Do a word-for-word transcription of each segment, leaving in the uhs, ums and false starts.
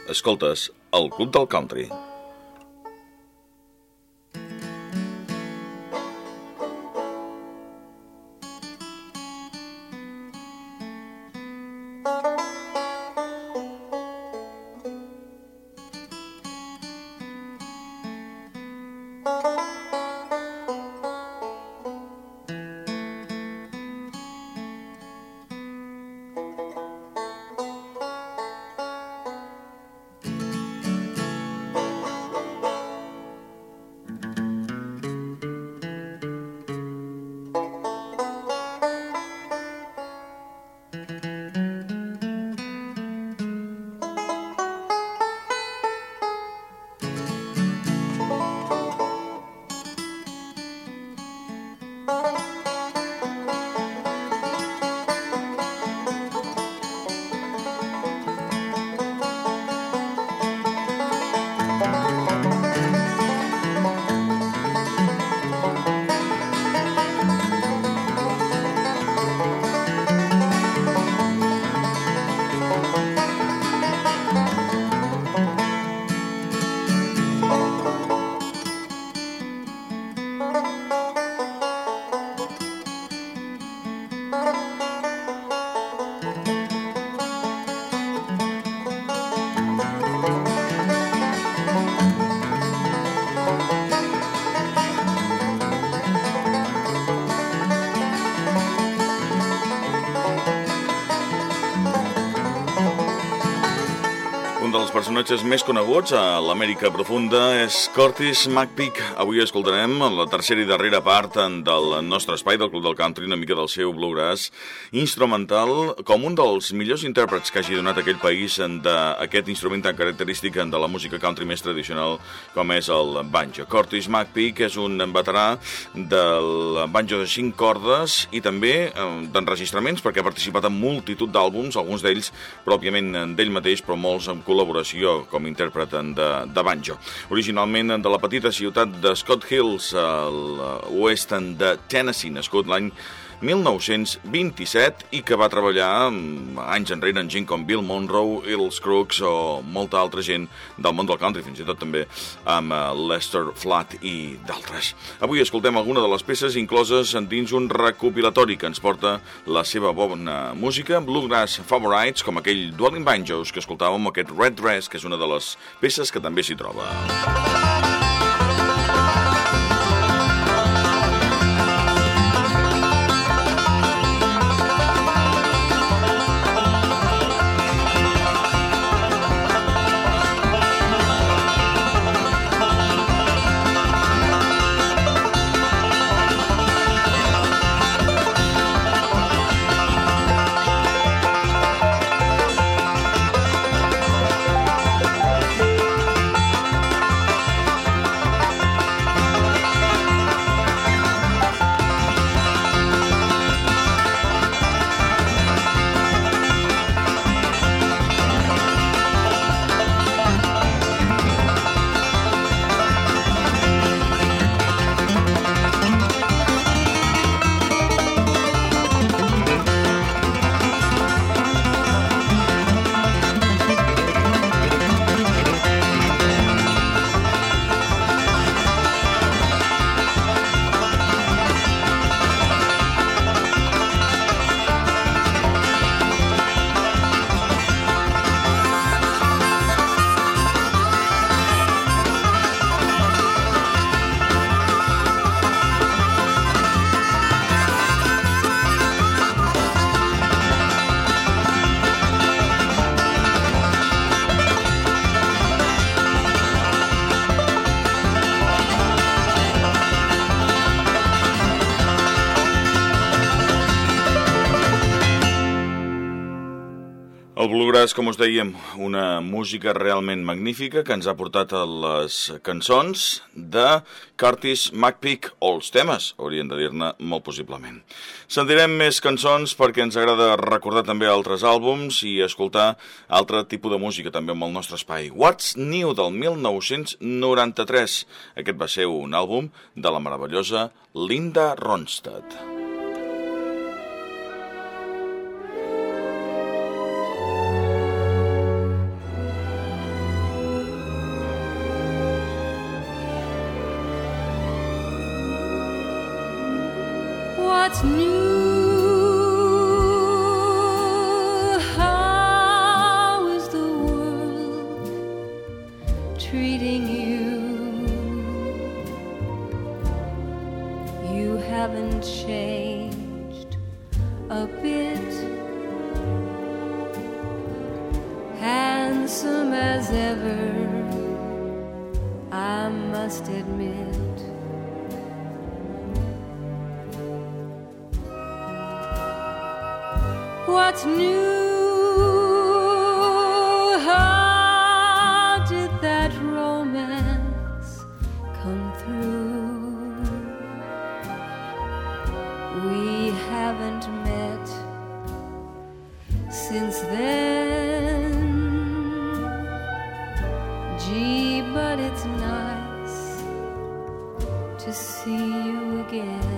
Escoltes el Club del Country. dels personatges més coneguts a l'Amèrica profunda és Curtis McPeak. Avui escoltarem la tercera i darrera part del nostre espai del Club del Country, una mica del seu bluegrass instrumental, com un dels millors intèrprets que hagi donat aquell país d'aquest instrument tan característic de la música country més tradicional com és el banjo. Curtis McPeak és un veterà del banjo de cinc cordes i també d'enregistraments, perquè ha participat en multitud d'àlbums, alguns d'ells pròpiament d'ell mateix, però molts en col·laboració com a intèrpret de, de banjo. Originalment de la petita ciutat de Scott Hills, a l'oest de Tennessee, nascut l'any mil nou-cents vint-i-set i que va treballar anys enrere amb gent com Bill Monroe, Earl Scruggs o molta altra gent del món del country, fins i tot també amb Lester Flatt i d'altres. Avui escoltem alguna de les peces incloses dins un recopilatori que ens porta la seva bona música, Bluegrass Favorites, com aquell Dwelling Banjos que escoltàvem, aquest Red Dress, que és una de les peces que també s'hi troba. El bluegrass, com us dèiem, una música realment magnífica que ens ha portat a les cançons de Curtis McPeak, o els temes, haurien de dir-ne molt possiblement. Sentirem més cançons perquè ens agrada recordar també altres àlbums i escoltar altre tipus de música també amb el nostre espai. What's New, del mil nou-cents noranta-tres. Aquest va ser un àlbum de la meravellosa Linda Ronstadt. new? How is the world treating you? You haven't changed a bit, handsome as ever, I must admit. What's new? How did that romance come through? We haven't met since then. Gee, but it's nice to see you again.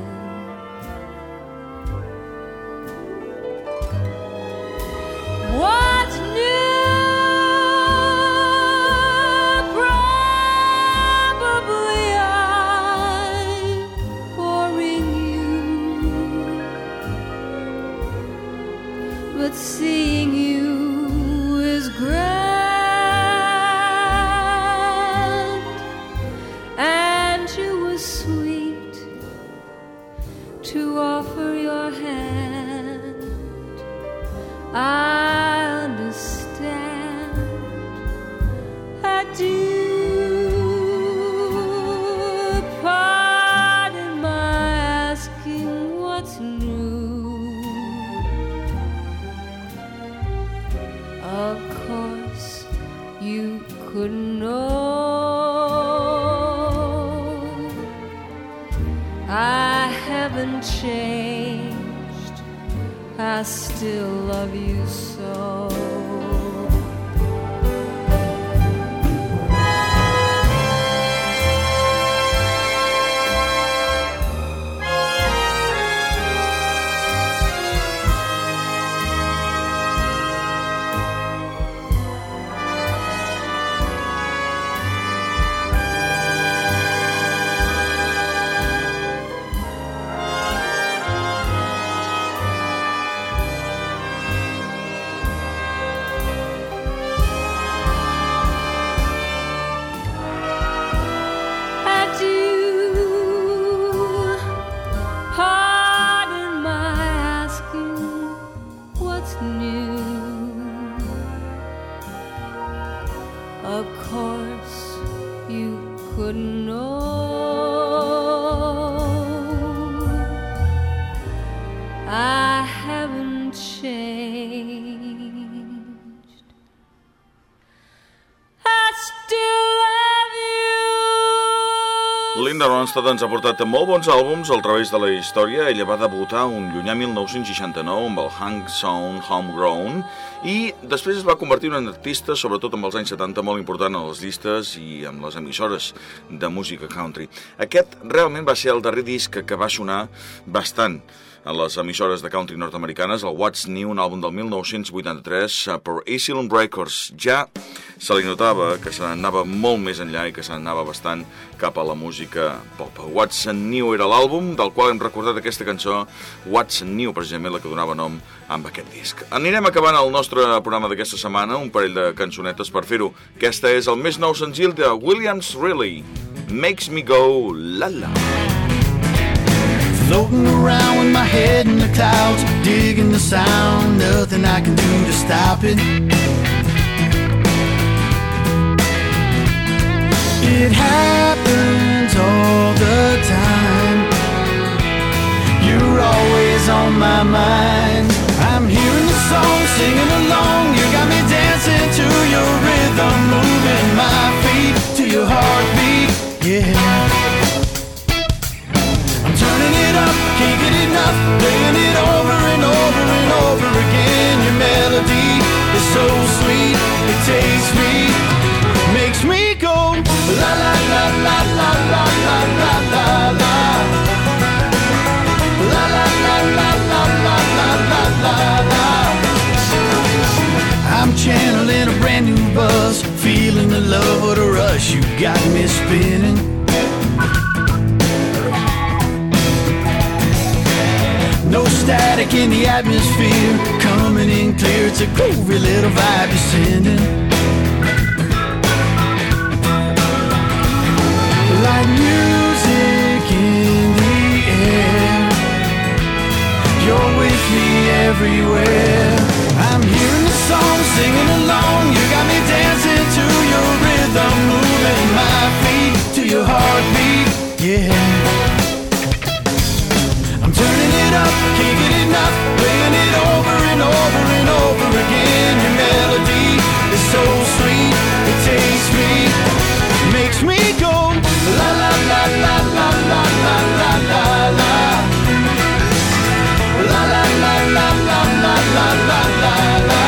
What's new? Probably I'm boring you, but seeing you is grand, and you were sweet to offer your hand. I do. Pardon my asking what's new. Of course you could know I haven't changed, I still love you so. Of course you could know I haven't changed, I still love you. Linda Ronstadt ens ha portat molt bons àlbums al través de la història. Ella va debutar un llunyà mil nou-cents seixanta-nou amb el Hang Song Homegrown i després es va convertir en un artista, sobretot amb els anys setanta, molt important a les llistes i amb les emissores de música country. Aquest realment va ser el darrer disc que va sonar bastant a les emissores de country nord-americanes, el What's New, un àlbum del mil nou-cents vuitanta-tres per Asylum Records. Ja se li notava que se n'anava molt més enllà i que se n'anava bastant cap a la música pop. What's New era l'àlbum del qual hem recordat aquesta cançó, What's New, precisament la que donava nom amb aquest disc. Anirem acabant el nostre programa d'aquesta setmana, un parell de cançonetes per fer-ho. Aquesta és el més nou senzill de Williams Really, Makes Me Go La La. Floating around with my head in the clouds, digging the sound, nothing I can do to stop it. It happens all the time. You're always on my mind. I'm hearing the song, singing along. You got me dancing to your rhythm, moving my feet to your heartbeat, yeah. Turning it up, can't get enough, playing it over and over and over again. Your melody is so sweet, it takes me, makes me go la la la la la la la la la la la la la la la la la la la. I'm channeling a brand new buzz, feeling the love of the rush. You got me spinning. static in the atmosphere, coming in clear. It's a groovy little vibe you're sending. Like music in the air, you're with me everywhere. I'm hearing the song, singing along. You got me dancing to your rhythm, moving my feet to your heartbeat, yeah. I'm turning it up, can't get enough, playing it over and over and over again. Your melody is so sweet, it takes me, makes me go la la la la la la la la la la. La la la la la la la la la la.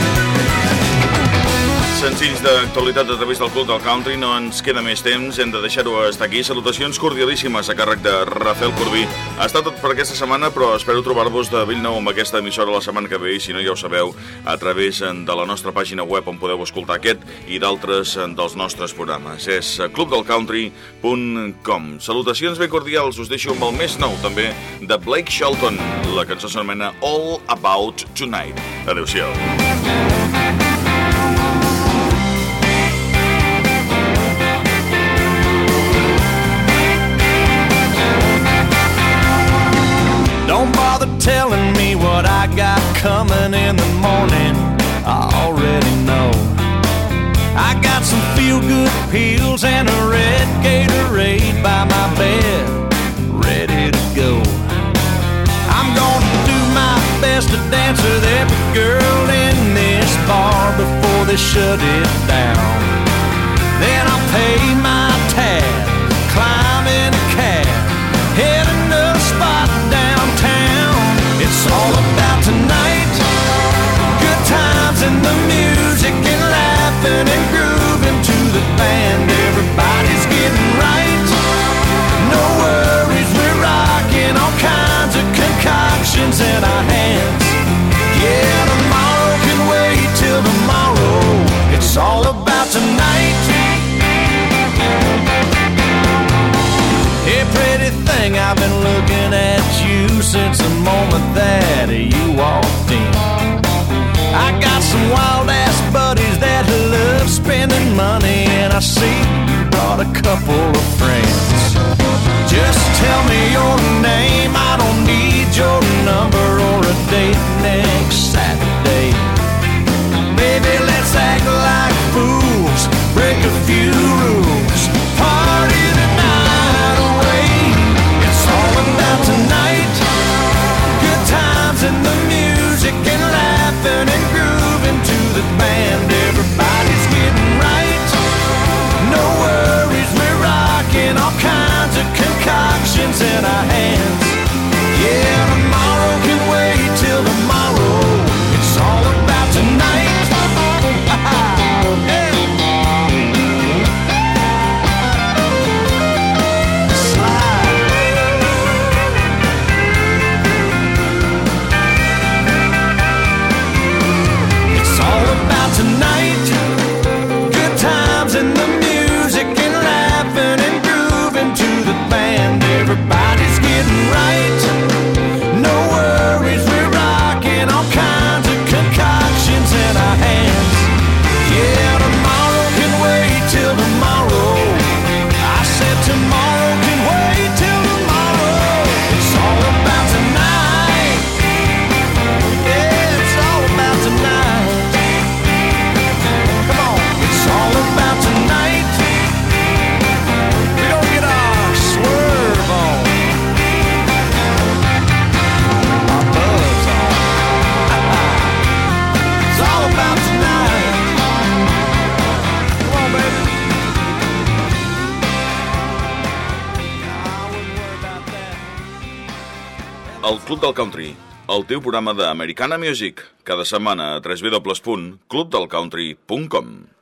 Senzills d'actualitat a través del Club del Country, no ens queda més temps, hem de deixar-ho estar aquí. Salutacions cordialíssimes a càrrec de Rafael Corbí. Ha estat tot per aquesta setmana, però espero trobar-vos de bell nou amb aquesta emissora la setmana que ve, i si no ja ho sabeu, a través de la nostra pàgina web on podeu escoltar aquest i d'altres dels nostres programes. És club del country punt com. Salutacions ben cordials, us deixo amb el més nou també de Blake Shelton. La cançó s'anomena All About Tonight. Adéu-siau. Don't bother telling me what I got coming in the morning, I already know. I got some feel-good pills and a red Gatorade by my bed, ready to go. I'm gonna do my best to dance with every girl in this bar before they shut it down. Then I'll pay my tab, climb in a cab, head in the spot downtown. It's all about tonight, good times and the music and laughing and grooving to the band. Everybody's getting right, no worries, we're rocking all kinds of concoctions in our hands. Yeah, tomorrow can wait till tomorrow. It's all about tonight. Hey, pretty thing, I've been looking at you since the moment that you walked in. I got some wild-ass buddies that love spending money, and I see you brought a couple of friends. Just tell me your name, I don't need your number or a date next Saturday. Baby, let's act like fools, break a few rules, party the night away. It's all about tonight, good times and the music and laughing and grooving to the band. Everybody's getting right, no worries, we're rocking all kinds of concoctions in our hands. Yeah, tomorrow can wait till tomorrow. It's all about tonight. Tonight, good times and the music and laughing and grooving to the band. Everybody's getting right, no worries, we're rocking all kinds of concoctions in our hands. Yeah, tomorrow can wait till tomorrow. I said tomorrow can wait till tomorrow. It's all about tonight. Yeah, it's all about tonight. It's all about tonight. We're gonna get our swerve on, our buzz on. It's all about tonight. Come on, baby. I wouldn't worry about that. El Club del Country, el teu programa d'Americana Music, cada setmana a w w w punt club del country punt com.